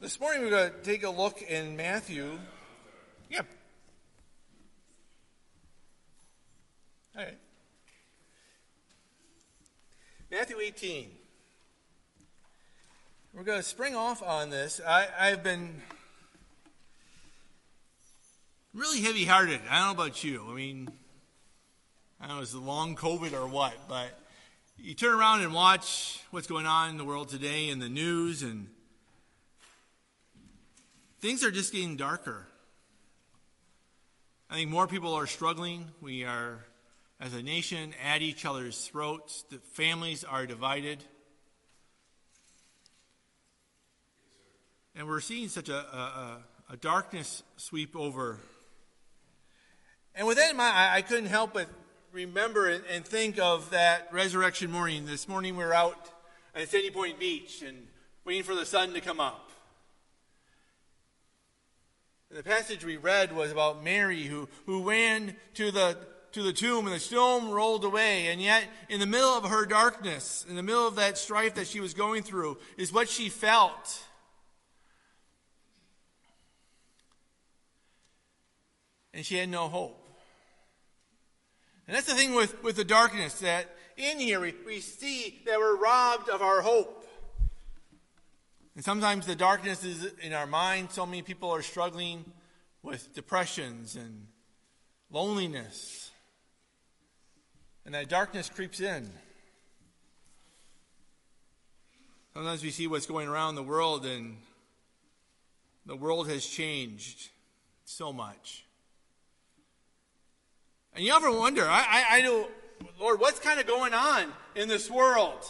This morning we're going to take a look in Matthew. Yep. All right. Matthew 18. We're going to spring off on this. I've been really heavy-hearted. I don't know about you. I don't know if it's the long COVID or what, but you turn around and watch what's going on in the world today in the news, and things are just getting darker. I think more people are struggling. We are, as a nation, at each other's throats. The families are divided. And we're seeing such a darkness sweep over. And with that in mind, I couldn't help but remember and think of that resurrection morning. This morning we were out at Sandy Point Beach and waiting for the sun to come up. The passage we read was about Mary who ran to the tomb, and the stone rolled away. And yet, in the middle of her darkness, in the middle of that strife that she was going through, is what she felt. And she had no hope. And that's the thing with the darkness, that in here we see that we're robbed of our hope. And sometimes the darkness is in our mind. So many people are struggling with depressions and loneliness. And that darkness creeps in. Sometimes we see what's going around the world, and the world has changed so much. And you ever wonder, I know, Lord, what's kind of going on in this world?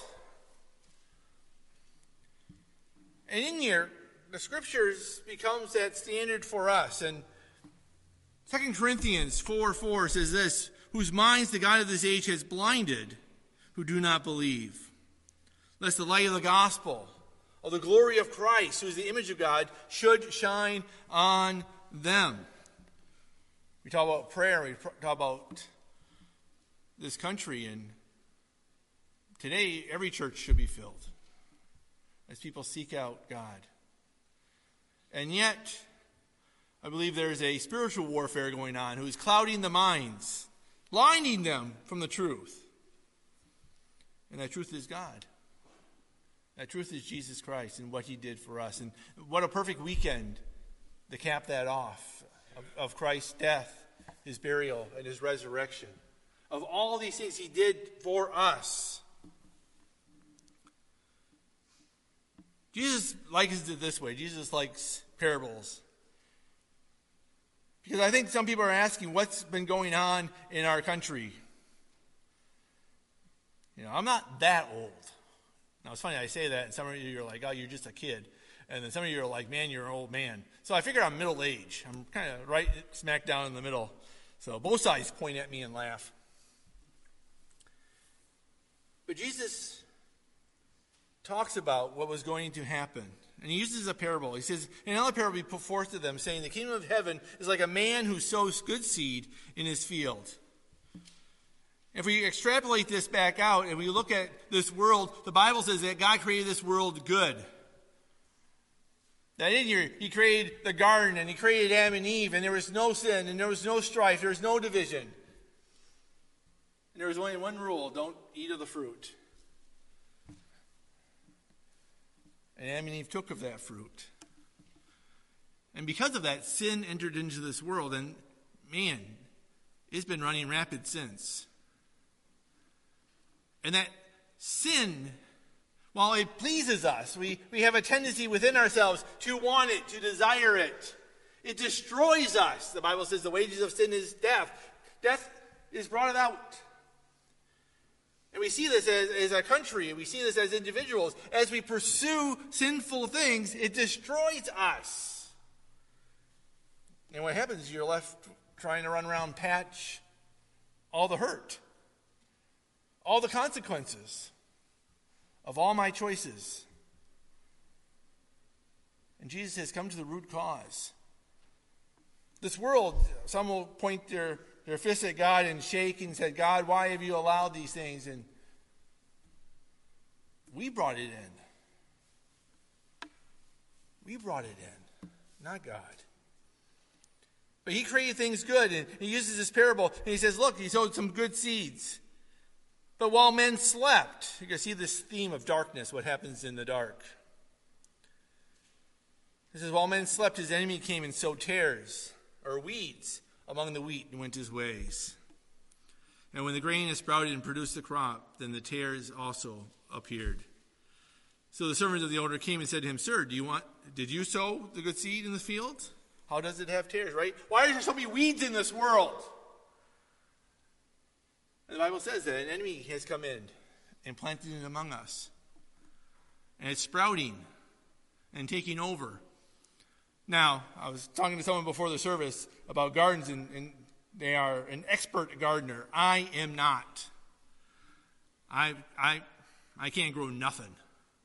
And in here, the Scriptures becomes that standard for us. And 2 Corinthians 4:4 says this: whose minds the God of this age has blinded, who do not believe, lest the light of the gospel, of the glory of Christ, who is the image of God, should shine on them. We talk about prayer, we talk about this country, and today every church should be filled as people seek out God. And yet, I believe there is a spiritual warfare going on who is clouding the minds, blinding them from the truth. And that truth is God. That truth is Jesus Christ and what he did for us. And what a perfect weekend to cap that off of Christ's death, his burial, and his resurrection. Of all these things he did for us. Jesus likens it this way. Jesus likes parables. Because I think some people are asking what's been going on in our country. I'm not that old. Now, it's funny I say that, and some of you are like, oh, you're just a kid. And then some of you are like, man, you're an old man. So I figure I'm middle age. I'm kind of right smack down in the middle. So both sides point at me and laugh. But Jesus talks about what was going to happen. And he uses a parable. He says, in another parable he put forth to them, saying, the kingdom of heaven is like a man who sows good seed in his field. If we extrapolate this back out and we look at this world, the Bible says that God created this world good. That in here, he created the garden, and he created Adam and Eve, and there was no sin, and there was no strife, there was no division. And there was only one rule: don't eat of the fruit. And Adam and Eve took of that fruit. And because of that, sin entered into this world, and man, it's been running rapid since. And that sin, while it pleases us, we have a tendency within ourselves to want it, to desire it. It destroys us. The Bible says the wages of sin is death. Death is brought out. And we see this as a country, and we see this as individuals. As we pursue sinful things, it destroys us. And what happens is you're left trying to run around and patch all the hurt, all the consequences of all my choices. And Jesus has come to the root cause. This world, some will point their fist at God and shake and say, God, why have you allowed these things? And we brought it in. We brought it in, not God. But he created things good, and he uses this parable, and he says, look, he sowed some good seeds. But while men slept, you can see this theme of darkness, what happens in the dark. He says, while men slept, his enemy came and sowed tares, or weeds, among the wheat, and went his ways. And when the grain had sprouted and produced the crop, then the tares also appeared. So the servants of the owner came and said to him, Sir, did you sow the good seed in the field? How does it have tares, right? Why are there so many weeds in this world? And the Bible says that an enemy has come in and planted it among us. And it's sprouting and taking over. Now, I was talking to someone before the service about gardens, and they are an expert gardener. I am not. I can't grow nothing.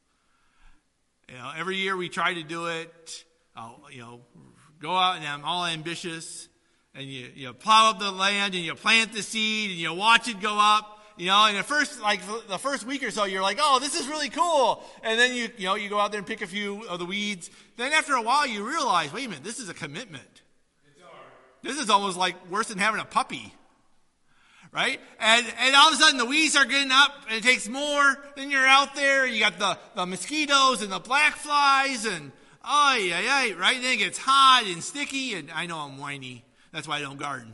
Every year we try to do it. Go out and I'm all ambitious, and you plow up the land and you plant the seed and you watch it go up. And at first, like the first week or so, you're like, oh, this is really cool. And then you go out there and pick a few of the weeds. Then after a while, you realize, wait a minute, this is a commitment. It's hard. This is almost like worse than having a puppy, right? And all of a sudden, the weeds are getting up, and it takes more. Then you're out there, you got the mosquitoes and the black flies, and right? Then it gets hot and sticky, and I know I'm whiny. That's why I don't garden.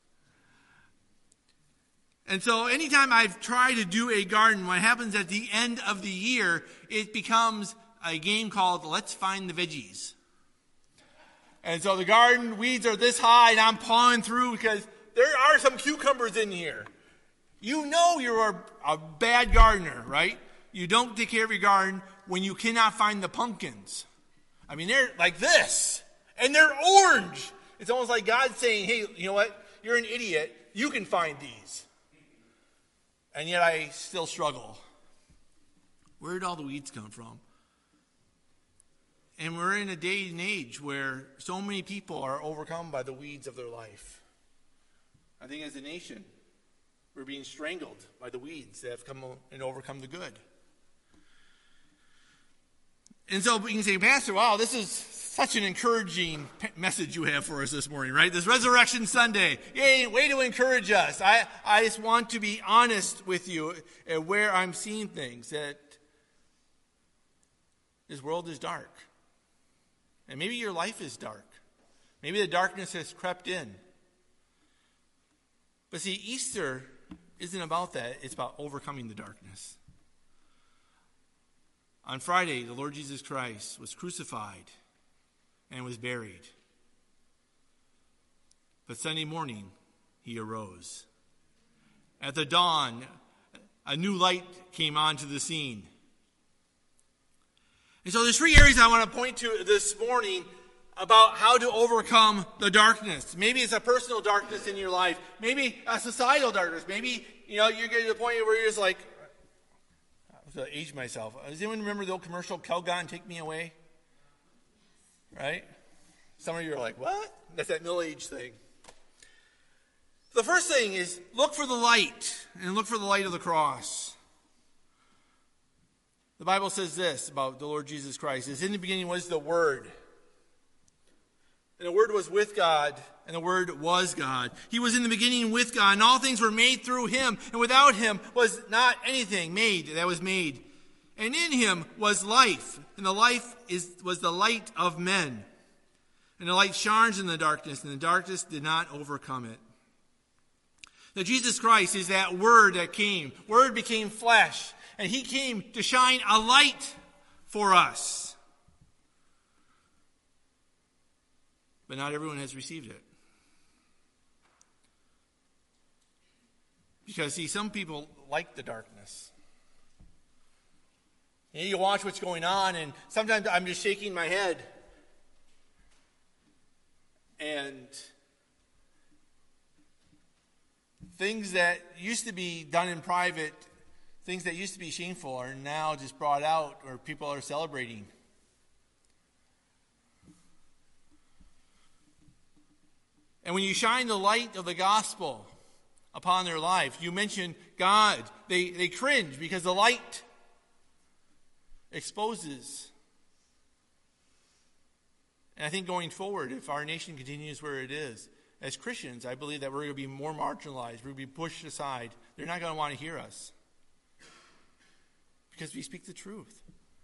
And so anytime I've tried to do a garden, what happens at the end of the year, it becomes a game called Let's Find the Veggies. And so the garden weeds are this high, and I'm pawing through because there are some cucumbers in here. You know you're a bad gardener, right? You don't take care of your garden when you cannot find the pumpkins. I mean, they're like this, and they're orange. It's almost like God saying, hey, you know what? You're an idiot. You can find these. And yet I still struggle. Where did all the weeds come from? And we're in a day and age where so many people are overcome by the weeds of their life. I think as a nation, we're being strangled by the weeds that have come and overcome the good. And so you can say, Pastor, wow, this is such an encouraging message you have for us this morning, right? This Resurrection Sunday. Yay, way to encourage us. I just want to be honest with you at where I'm seeing things, that this world is dark. And maybe your life is dark. Maybe the darkness has crept in. But see, Easter isn't about that. It's about overcoming the darkness. On Friday, the Lord Jesus Christ was crucified and was buried. But Sunday morning, he arose. At the dawn, a new light came onto the scene. And so there's three areas I want to point to this morning about how to overcome the darkness. Maybe it's a personal darkness in your life. Maybe a societal darkness. Maybe, you're getting to the point where you're just like, I have to age myself. Does anyone remember the old commercial, Calgon, Take Me Away? Right? Some of you are like, what? That's that middle age thing. The first thing is look for the light, and look for the light of the cross. The Bible says this about the Lord Jesus Christ. In the beginning was the Word. And the Word was with God, and the Word was God. He was in the beginning with God, and all things were made through him. And without him was not anything made that was made. And in him was life, and the life was the light of men. And the light shines in the darkness, and the darkness did not overcome it. Now Jesus Christ is that Word that came. Word became flesh, and he came to shine a light for us. But not everyone has received it. Because, see, some people like the darkness. You watch what's going on, and sometimes I'm just shaking my head. And things that used to be done in private, things that used to be shameful, are now just brought out, or people are celebrating. And when you shine the light of the gospel upon their life, you mention God, they cringe because the light exposes And I think going forward, if our nation continues where it is, as Christians, I believe that we're going to be more marginalized. We're going to be pushed aside. They're not going to want to hear us because we speak the truth.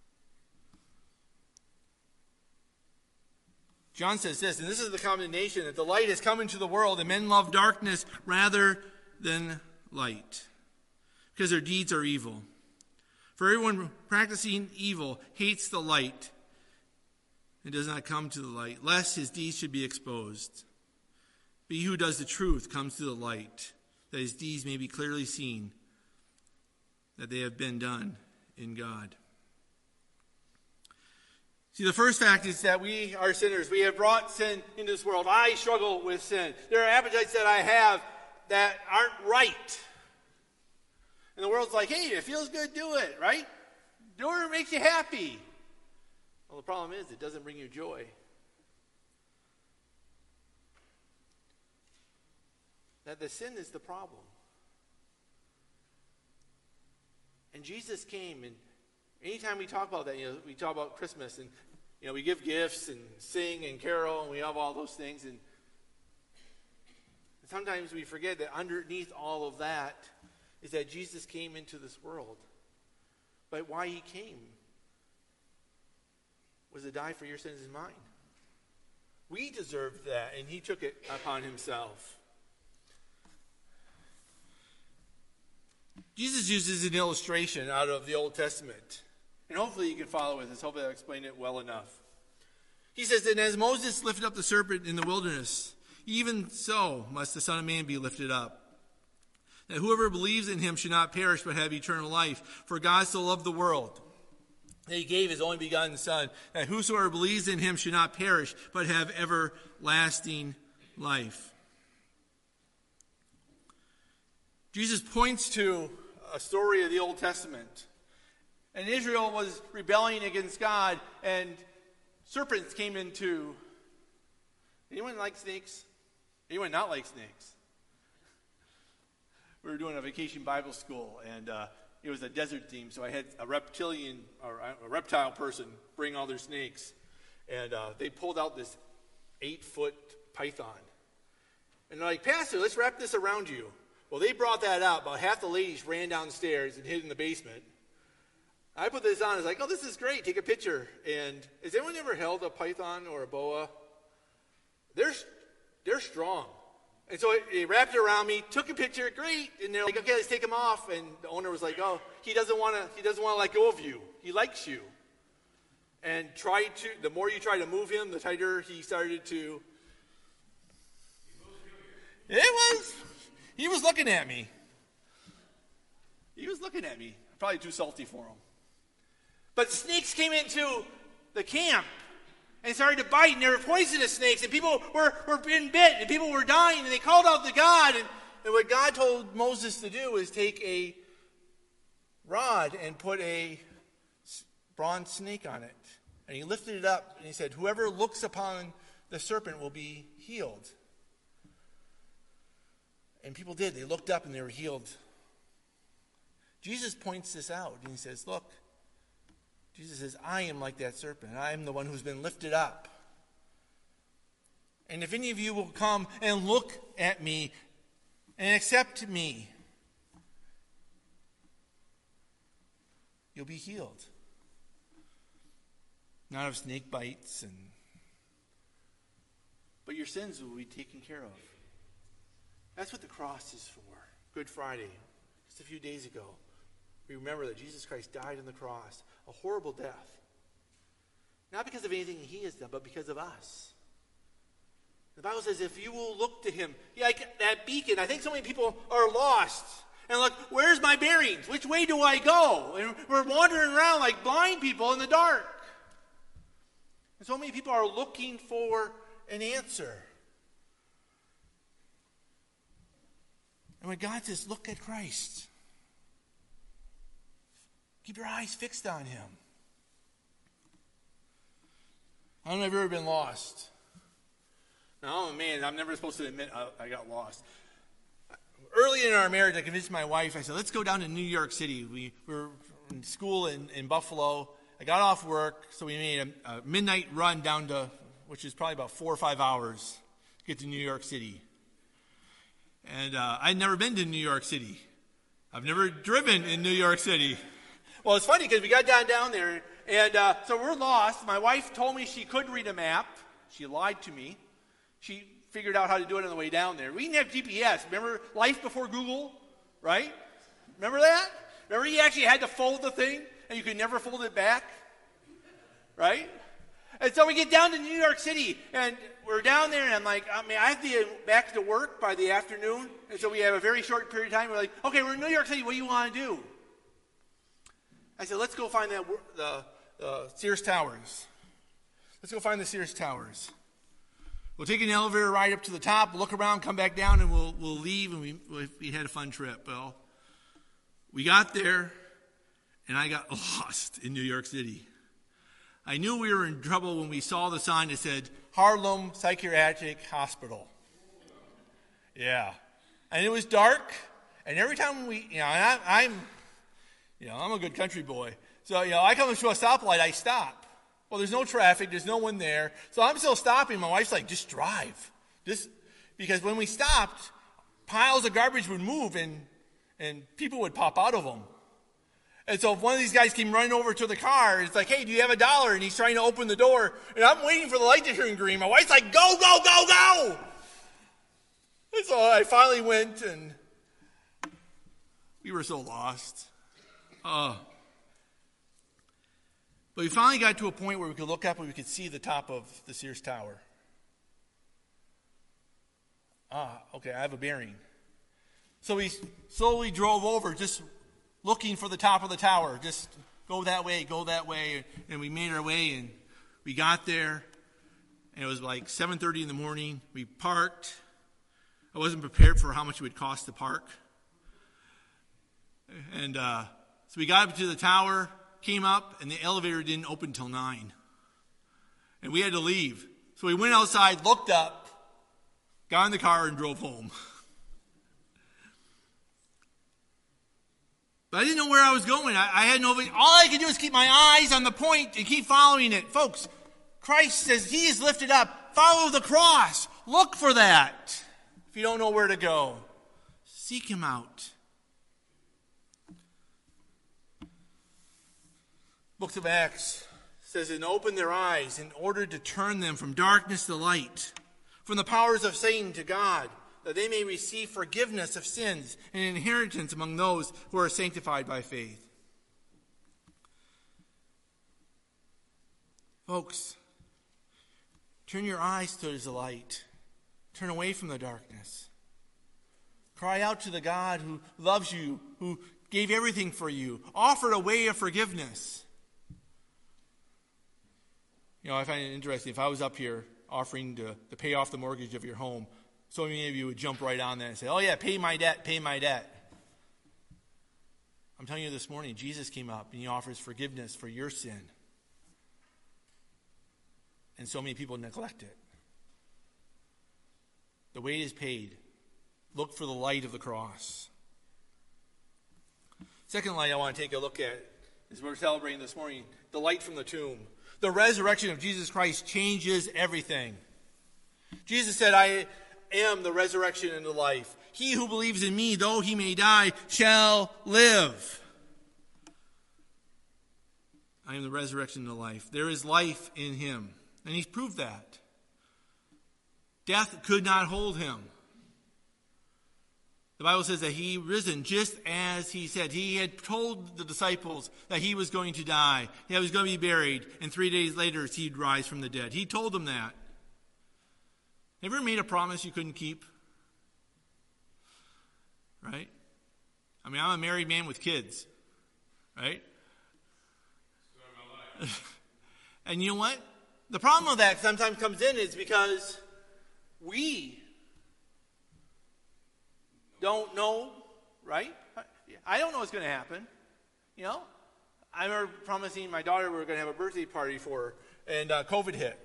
John says this, and this is the condemnation, that the light has come into the world, and men love darkness rather than light, because their deeds are evil. For everyone practicing evil hates the light and does not come to the light, lest his deeds should be exposed. But he who does the truth comes to the light, that his deeds may be clearly seen, that they have been done in God. See, the first fact is that we are sinners. We have brought sin into this world. I struggle with sin. There are appetites that I have that aren't right. And the world's like, hey, it feels good, do it, right? Do it makes you happy. Well, the problem is it doesn't bring you joy. That the sin is the problem. And Jesus came, and anytime we talk about that, we talk about Christmas, and we give gifts and sing and carol, and we have all those things, and sometimes we forget that underneath all of that is that Jesus came into this world. But why he came was to die for your sins and mine. We deserved that, and he took it upon himself. Jesus uses an illustration out of the Old Testament. And hopefully you can follow with this. Hopefully I'll explain it well enough. He says that as Moses lifted up the serpent in the wilderness, even so must the Son of Man be lifted up, that whoever believes in him should not perish but have eternal life. For God so loved the world that he gave his only begotten Son, that whosoever believes in him should not perish but have everlasting life. Jesus points to a story of the Old Testament. And Israel was rebelling against God, and serpents came into... Anyone like snakes? Anyone not like snakes? We were doing a vacation Bible school, and it was a desert theme, so I had a reptile person bring all their snakes. And they pulled out this 8-foot python. And they're like, Pastor, let's wrap this around you. Well, they brought that out. About half the ladies ran downstairs and hid in the basement. I put this on. I was like, oh, this is great. Take a picture. And has anyone ever held a python or a boa? They're strong. And so they wrapped it around me, took a picture, great. And they're like, okay, let's take him off. And the owner was like, oh, he doesn't want to let go of you. He likes you. And the more you try to move him, the tighter he started to. He was looking at me. He was looking at me. Probably too salty for him. But snakes came into the camp and started to bite, and they were poisonous snakes, and people were being bit, and people were dying, and they called out to God. And what God told Moses to do is take a rod and put a bronze snake on it. And he lifted it up, and he said, whoever looks upon the serpent will be healed. And people did. They looked up, and they were healed. Jesus points this out, and he says, look, Jesus says, I am like that serpent. I am the one who's been lifted up. And if any of you will come and look at me and accept me, you'll be healed. Not of snake bites, but your sins will be taken care of. That's what the cross is for. Good Friday, just a few days ago. We remember that Jesus Christ died on the cross, a horrible death. Not because of anything he has done, but because of us. The Bible says if you will look to him, like that beacon, I think so many people are lost. And look, where's my bearings? Which way do I go? And we're wandering around like blind people in the dark. And so many people are looking for an answer. And when God says, look at Christ, keep your eyes fixed on him. I don't know if you've ever been lost. Now, I'm a man. I'm never supposed to admit I got lost. Early in our marriage, I convinced my wife. I said, let's go down to New York City. We were in school in Buffalo. I got off work, so we made a midnight run down to which is probably about 4 or 5 hours to get to New York City. And I'd never been to New York City. I've never driven in New York City. Well, it's funny because we got down there, and so we're lost. My wife told me she could read a map. She lied to me. She figured out how to do it on the way down there. We didn't have GPS. Remember life before Google, right? Remember that? Remember you actually had to fold the thing, and you could never fold it back? Right? And so we get down to New York City, and we're down there, and I'm like, I have to get back to work by the afternoon, and so we have a very short period of time. We're like, okay, we're in New York City. What do you want to do? I said, let's go find the Sears Towers. Let's go find the Sears Towers. We'll take an elevator ride up to the top, look around, come back down, and we'll leave, and we had a fun trip. Well, we got there, and I got lost in New York City. I knew we were in trouble when we saw the sign that said Harlem Psychiatric Hospital. Yeah. And it was dark, and every time I'm a good country boy. So, I come to a stoplight, I stop. Well, there's no traffic, there's no one there. So I'm still stopping. My wife's like, just drive. Because when we stopped, piles of garbage would move and people would pop out of them. And so if one of these guys came running over to the car, it's like, hey, do you have $1? And he's trying to open the door. And I'm waiting for the light to turn green. My wife's like, go, go, go, go! And so I finally went, and we were so lost. But we finally got to a point where we could look up and we could see the top of the Sears Tower. Okay, I have a bearing. So we slowly drove over, just looking for the top of the tower. Just go that way. And we made our way, and we got there, and it was like 7:30 in the morning. We parked. I wasn't prepared for how much it would cost to park. And so we got up to the tower, came up, and the elevator didn't open till 9. And we had to leave. So we went outside, looked up, got in the car, and drove home. But I didn't know where I was going. I had no. All I could do is keep my eyes on the point and keep following it. Folks, Christ says he is lifted up. Follow the cross. Look for that. If you don't know where to go, seek him out. Book of Acts says, and open their eyes in order to turn them from darkness to light, from the powers of Satan to God, that they may receive forgiveness of sins and inheritance among those who are sanctified by faith. Folks, turn your eyes towards the light. Turn away from the darkness. Cry out to the God who loves you, who gave everything for you, offered a way of forgiveness. I find it interesting. If I was up here offering to pay off the mortgage of your home, so many of you would jump right on that and say, oh yeah, pay my debt, pay my debt. I'm telling you this morning, Jesus came up and he offers forgiveness for your sin. And so many people neglect it. The weight is paid. Look for the light of the cross. Second light I want to take a look at is we're celebrating this morning, the light from the tomb. The resurrection of Jesus Christ changes everything. Jesus said, I am the resurrection and the life. He who believes in me, though he may die, shall live. I am the resurrection and the life. There is life in him. And he's proved that. Death could not hold him. The Bible says that he risen just as he said. He had told the disciples that he was going to die. He was going to be buried. And 3 days later, he'd rise from the dead. He told them that. Ever made a promise you couldn't keep? Right? I'm a married man with kids. Right? And you know what? The problem with that sometimes comes in is because we don't know, right? I don't know what's going to happen. I remember promising my daughter we were going to have a birthday party for her, and COVID hit.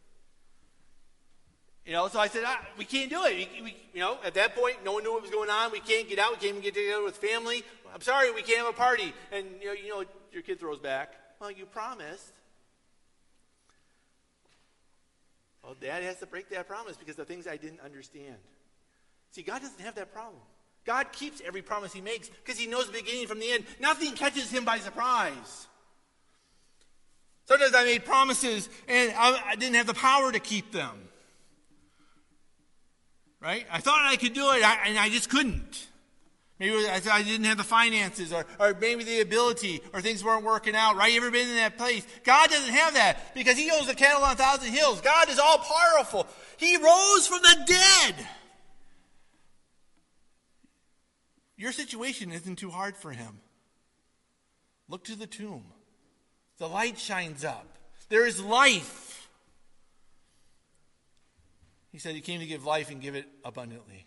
So I said, we can't do it. We, at that point, no one knew what was going on. We can't get out. We can't even get together with family. I'm sorry, we can't have a party. And, your kid throws back, well, you promised. Well, Dad has to break that promise because of things I didn't understand. See, God doesn't have that problem. God keeps every promise he makes because he knows the beginning from the end. Nothing catches him by surprise. Sometimes I made promises and I didn't have the power to keep them. Right? I thought I could do it and I just couldn't. Maybe I didn't have the finances or maybe the ability or things weren't working out. Right? You ever been in that place? God doesn't have that because he owns the cattle on 1,000 hills. God is all powerful. He rose from the dead. Your situation isn't too hard for him. Look to the tomb. The light shines up. There is life. He said he came to give life and give it abundantly.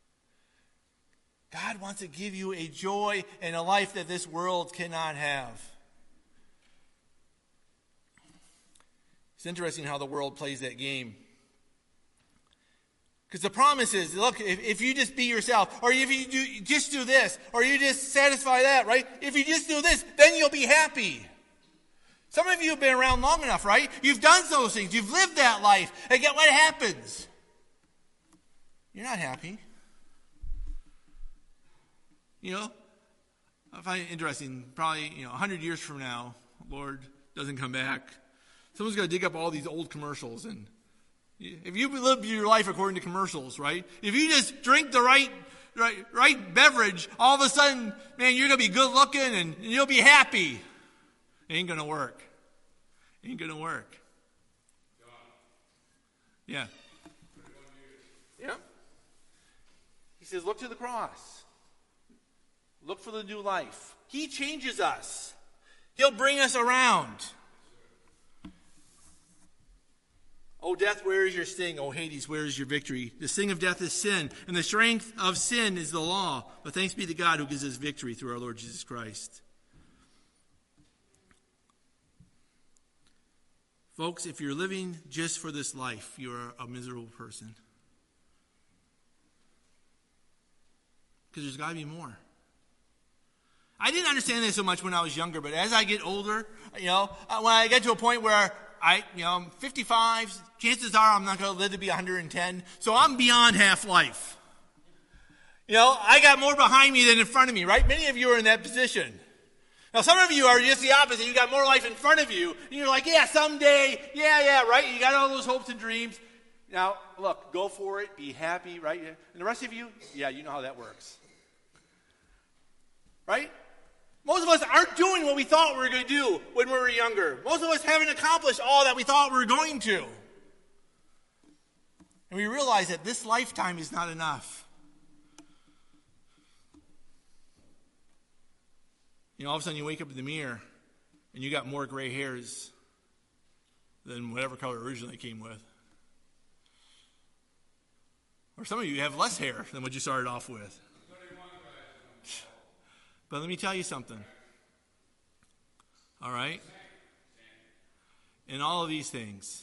God wants to give you a joy and a life that this world cannot have. It's interesting how the world plays that game. Because the promise is, look, if you just be yourself, or if you just do this, or you just satisfy that, right? If you just do this, then you'll be happy. Some of you have been around long enough, right? You've done those things. You've lived that life. And get what happens? You're not happy. You know, I find it interesting, probably, 100 years from now, Lord doesn't come back. Someone's going to dig up all these old commercials. And if you live your life according to commercials, right? If you just drink the right beverage, all of a sudden, man, you're going to be good looking and you'll be happy. It ain't going to work. Ain't going to work. Yeah. Yeah. He says, look to the cross. Look for the new life. He changes us. He'll bring us around. O death, where is your sting? O Hades, where is your victory? The sting of death is sin, and the strength of sin is the law. But thanks be to God who gives us victory through our Lord Jesus Christ. Folks, if you're living just for this life, you're a miserable person. Because there's got to be more. I didn't understand this so much when I was younger, but as I get older, when I get to a point where I'm 55, chances are I'm not going to live to be 110, so I'm beyond half-life. I got more behind me than in front of me, right? Many of you are in that position. Now, some of you are just the opposite. You got more life in front of you, and you're like, yeah, someday, yeah, right? You got all those hopes and dreams. Now, look, go for it, be happy, right? And the rest of you, yeah, you know how that works. Right? Most of us aren't doing what we thought we were going to do when we were younger. Most of us haven't accomplished all that we thought we were going to. And we realize that this lifetime is not enough. All of a sudden you wake up in the mirror and you got more gray hairs than whatever color originally came with. Or some of you have less hair than what you started off with. But let me tell you something. All right? In all of these things,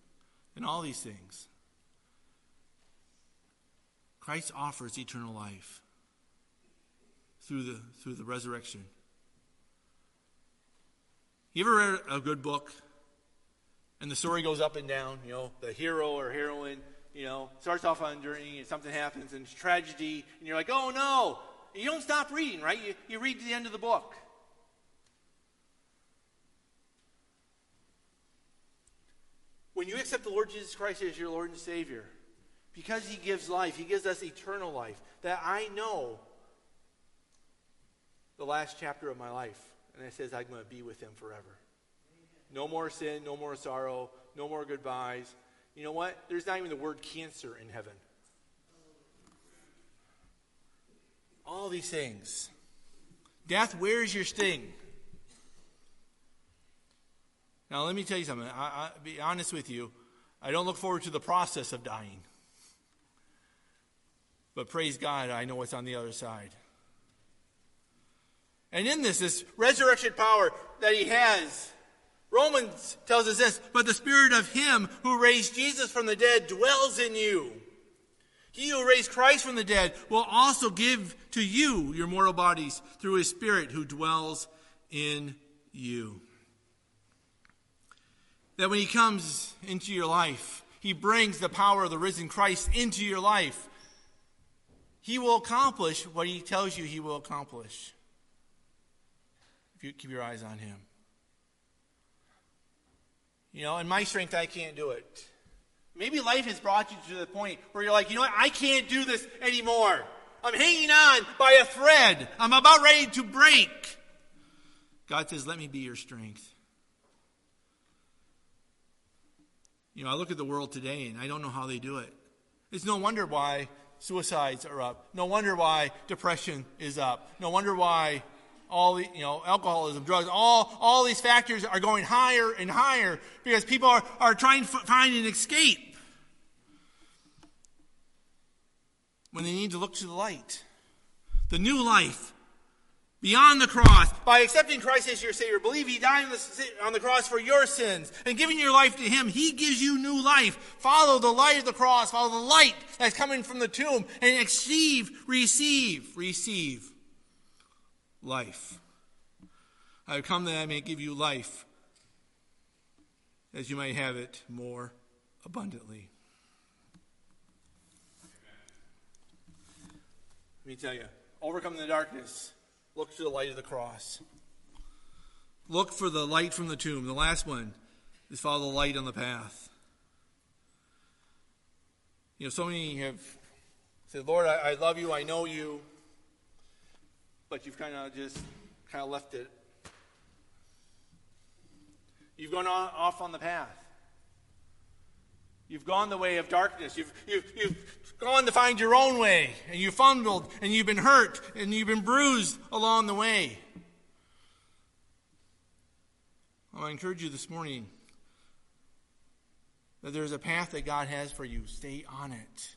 Christ offers eternal life through the resurrection. You ever read a good book and the story goes up and down? The hero or heroine, starts off on a journey and something happens and it's tragedy and you're like, oh no. You don't stop reading, right? You read to the end of the book. When you accept the Lord Jesus Christ as your Lord and Savior, because he gives life, he gives us eternal life, that I know the last chapter of my life. And it says I'm going to be with him forever. No more sin, no more sorrow, no more goodbyes. You know what? There's not even the word cancer in heaven. All these things. Death, where is your sting? Now, let me tell you something. I'll be honest with you. I don't look forward to the process of dying. But praise God, I know what's on the other side. And in this resurrection power that he has, Romans tells us this, but the Spirit of him who raised Jesus from the dead dwells in you. He who raised Christ from the dead will also give to you your mortal bodies through his Spirit who dwells in you. That when he comes into your life, He brings the power of the risen Christ into your life. He will accomplish what he tells you he will accomplish if you keep your eyes on him. In my strength, I can't do it. Maybe life has brought you to the point where you're like, I can't do this anymore. I'm hanging on by a thread. I'm about ready to break. God says, let me be your strength. I look at the world today and I don't know how they do it. It's no wonder why suicides are up. No wonder why depression is up. No wonder why all the, alcoholism, drugs, all these factors are going higher and higher because people are trying to find an escape when they need to look to the light. The new life beyond the cross. By accepting Christ as your Savior, believe he died on the cross for your sins, and giving your life to him, he gives you new life. Follow the light of the cross. Follow the light that's coming from the tomb, and receive life. I have come that I may give you life, as you might have it more abundantly. Let me tell you, overcome the darkness. Look to the light of the cross. Look for the light from the tomb. The last one is follow the light on the path. So many have said, Lord, I love you, I know you, but you've kind of left it. You've gone off on the path. You've gone the way of darkness. You've gone to find your own way, and you fumbled, and you've been hurt, and you've been bruised along the way. I encourage you this morning that there's a path that God has for you. Stay on it.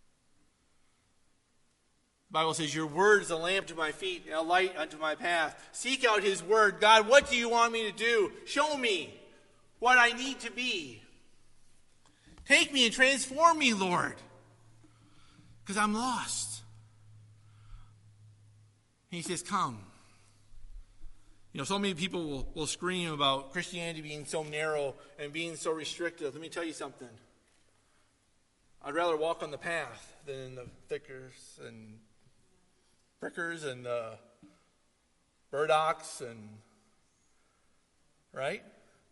The Bible says, your word is a lamp to my feet and a light unto my path. Seek out his word. God, what do you want me to do? Show me what I need to be. Take me and transform me, Lord, because I'm lost. And he says, come. So many people will scream about Christianity being so narrow and being so restrictive. Let me tell you something. I'd rather walk on the path than in the thickers and prickers and burdocks and, right?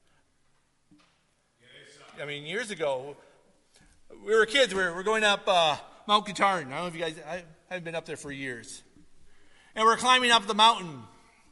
Years ago, we were kids. We were going up Mount Katahdin. I don't know if you guys, I haven't been up there for years. And we're climbing up the mountain.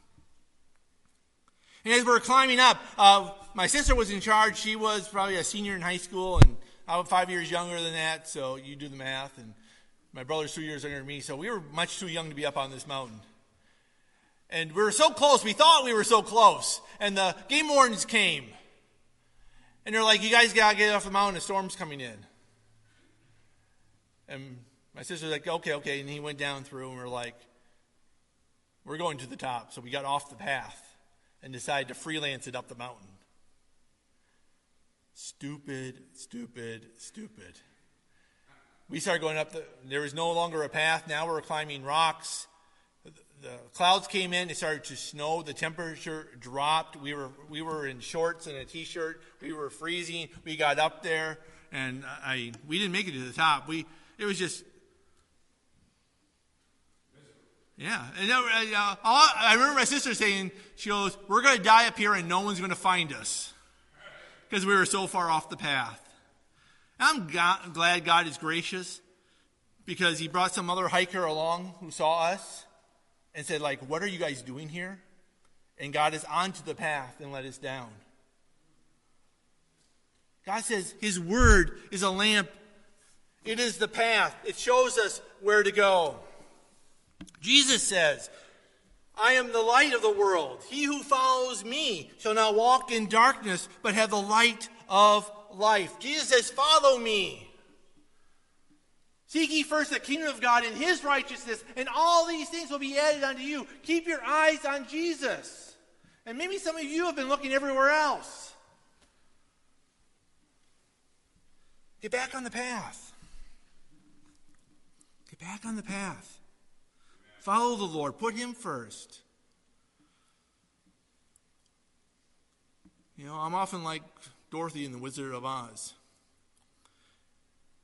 And as we're climbing up, my sister was in charge. She was probably a senior in high school, and I'm 5 years younger than that, so you do the math. And my brother's 2 years younger than me, so we were much too young to be up on this mountain. And we were so close. We thought we were so close. And the game wardens came. And they're like, you guys got to get off the mountain. A storm's coming in. And my sister's like, okay. And he went down through, and we're like, we're going to the top. So we got off the path and decided to freelance it up the mountain. Stupid. We started going up. There was no longer a path. Now we're climbing rocks. The clouds came in. It started to snow. The temperature dropped. We were in shorts and a t-shirt. We were freezing. We got up there, and we didn't make it to the top. It was just, yeah. And I remember my sister saying, she goes, "We're going to die up here, and no one's going to find us," because we were so far off the path. I'm glad God is gracious, because he brought some other hiker along who saw us and said, like, what are you guys doing here? And got us onto the path and let us down. God says his word is a lamp. It is the path. It shows us where to go. Jesus says, I am the light of the world. He who follows me shall not walk in darkness, but have the light of life. Jesus says, follow me. Seek ye first the kingdom of God and his righteousness, and all these things will be added unto you. Keep your eyes on Jesus. And maybe some of you have been looking everywhere else. Get back on the path. Get back on the path. Follow the Lord. Put him first. I'm often like Dorothy in The Wizard of Oz.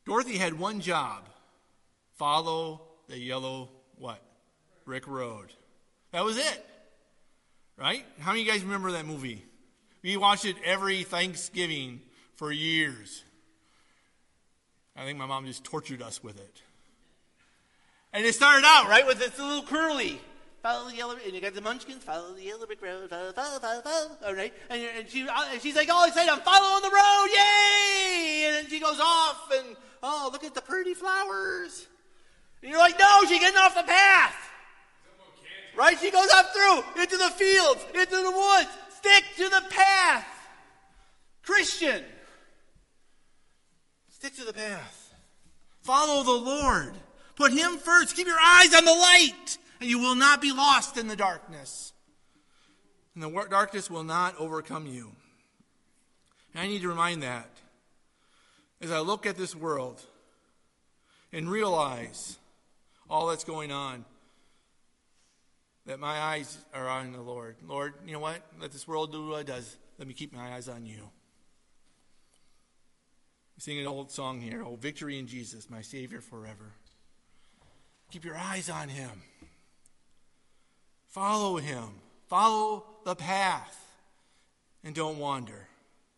Dorothy had one job. Follow the yellow, what? Brick road. That was it. Right? How many of you guys remember that movie? We watched it every Thanksgiving for years. I think my mom just tortured us with it. And it started out, right, with this little curly. Follow the yellow, and you got the munchkins, follow the yellow brick road, follow, all right? And she's like all excited, I'm following the road, yay! And then she goes off, and, oh, look at the pretty flowers. And you're like, no, she's getting off the path. Right? She goes up through, into the fields, into the woods. Stick to the path. Christian. Stick to the path. Follow the Lord. Put him first. Keep your eyes on the light, and you will not be lost in the darkness. And the darkness will not overcome you. And I need to remind that as I look at this world and realize all that's going on, that my eyes are on the Lord. Lord, you know what? Let this world do what it does. Let me keep my eyes on you. We sing an old song here. Oh, victory in Jesus, my Savior forever. Keep your eyes on him. Follow him. Follow the path. And don't wander.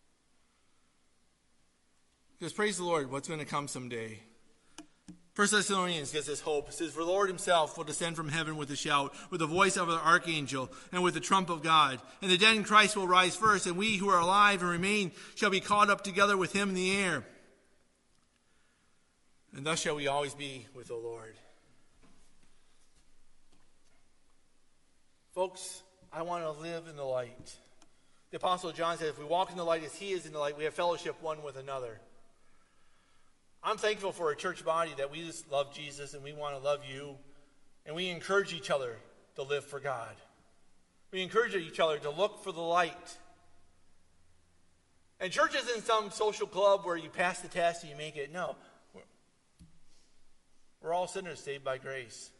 Because praise the Lord, what's going to come someday. 1 Thessalonians gives us hope. It says, for the Lord himself will descend from heaven with a shout, with the voice of an archangel, and with the trump of God. And the dead in Christ will rise first, and we who are alive and remain shall be caught up together with him in the air. And thus shall we always be with the Lord. Folks, I want to live in the light. The Apostle John said, if we walk in the light as he is in the light, we have fellowship one with another. I'm thankful for a church body that we just love Jesus and we want to love you. And we encourage each other to live for God. We encourage each other to look for the light. And church isn't some social club where you pass the test and you make it. No. We're all sinners saved by grace.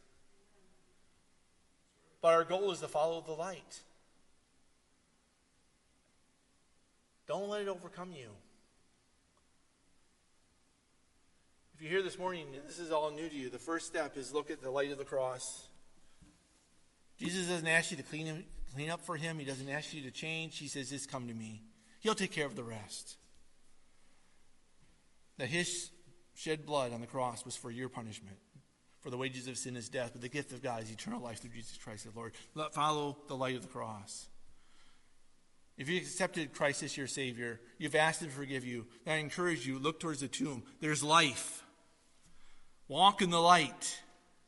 But our goal is to follow the light. Don't let it overcome you. If you're here this morning and this is all new to you, the first step is look at the light of the cross. Jesus doesn't ask you to clean up for him. He doesn't ask you to change. He says, just come to me. He'll take care of the rest. That his shed blood on the cross was for your punishment. For the wages of sin is death, but the gift of God is eternal life through Jesus Christ the Lord. Follow the light of the cross. If you accepted Christ as your Savior, you've asked him to forgive you, then I encourage you, look towards the tomb. There's life. Walk in the light.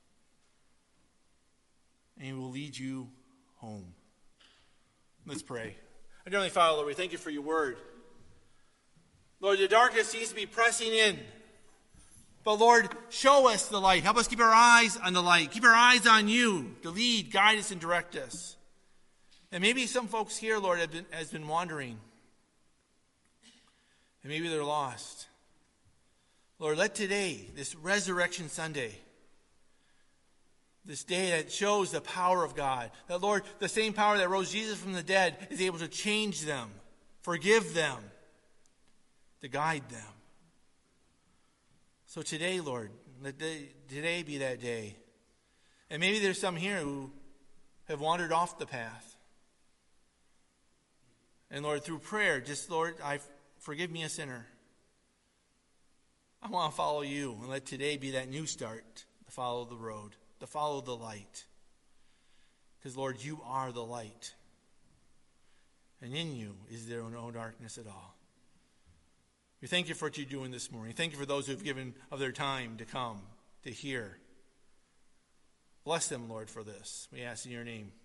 And he will lead you home. Let's pray. Our Heavenly Father, Lord, we thank you for your word. Lord, the darkness seems to be pressing in. But Lord, show us the light. Help us keep our eyes on the light. Keep our eyes on you to lead, guide us, and direct us. And maybe some folks here, Lord, has been wandering. And maybe they're lost. Lord, let today, this Resurrection Sunday, this day that shows the power of God, that, Lord, the same power that rose Jesus from the dead is able to change them, forgive them, to guide them. So today, Lord, let today be that day. And maybe there's some here who have wandered off the path. And Lord, through prayer, just, Lord, forgive me a sinner. I want to follow you. And let today be that new start to follow the road, to follow the light. Because, Lord, you are the light. And in you is there no darkness at all. We thank you for what you're doing this morning. Thank you for those who have given of their time to come, to hear. Bless them, Lord, for this. We ask in your name.